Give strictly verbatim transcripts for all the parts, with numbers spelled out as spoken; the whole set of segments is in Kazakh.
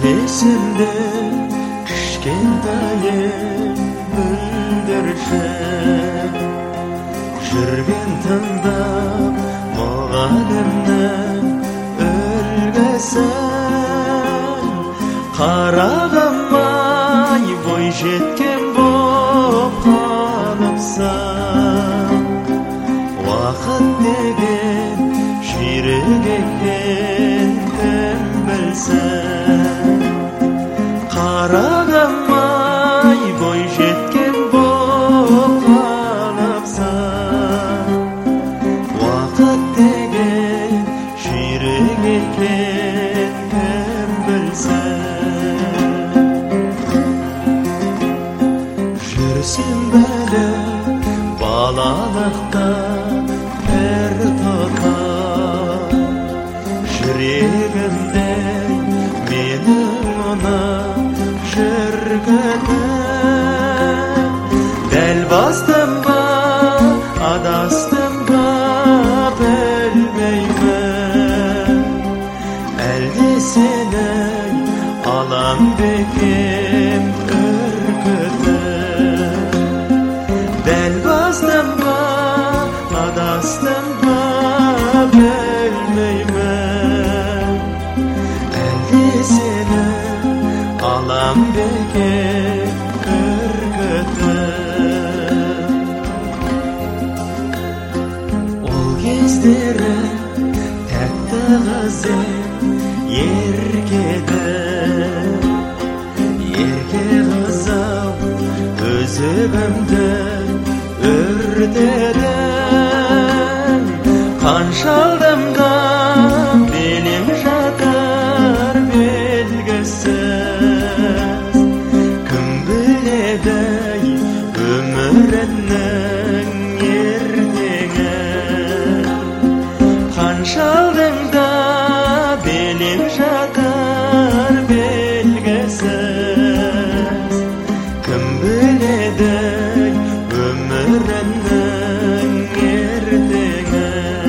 Esimde kişkentayım бүлдірші жүрген тыңдап мұғалімнің үлгісін қарағамай бой жеткен боп қалыпсың уақыт деген жүйрік екен кім білсін қарағамай бой жеткен боп қалыпсың уақыт деген жүйрік екен кім білсін жүрсем бәлі балалықта бір тоқа жүрегімде менің оны жүргенім дәл бастым ба адастым ба білмеймін әлде сені алам бекем үркітіп дәл бастым ба адастым ба білмеймін әлде сені алам бекем үркітіп ол кездері тәтті қыз еркеді ерке қыз-ау өзегімді өртедің қанша алдымда белең жатар белгісіз кім біледі өмірімнің ертеңі қанша алдымда белең жатар белгісіз кім біледі өмірімнің ертеңі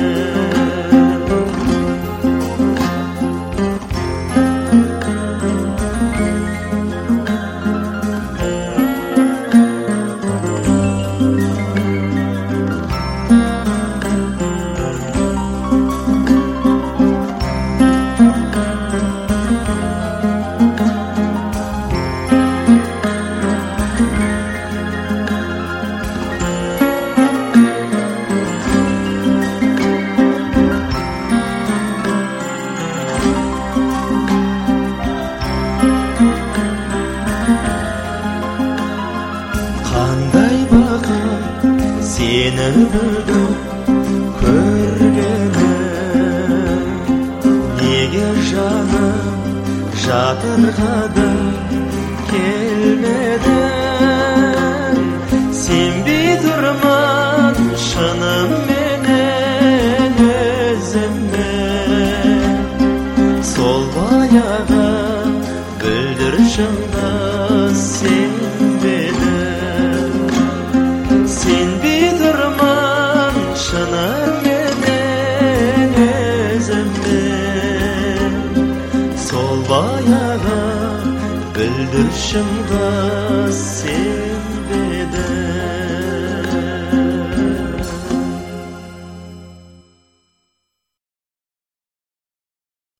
қандай бақыт сені бүгін көргенім неге жаным жатырқадың келмедің сенбей тұрман шынымен өзіме сол баяғы бүлдіршінді сенбедім сенбей тұрман шынымен өзіме сол баяғы бүлдіршінді сенбедім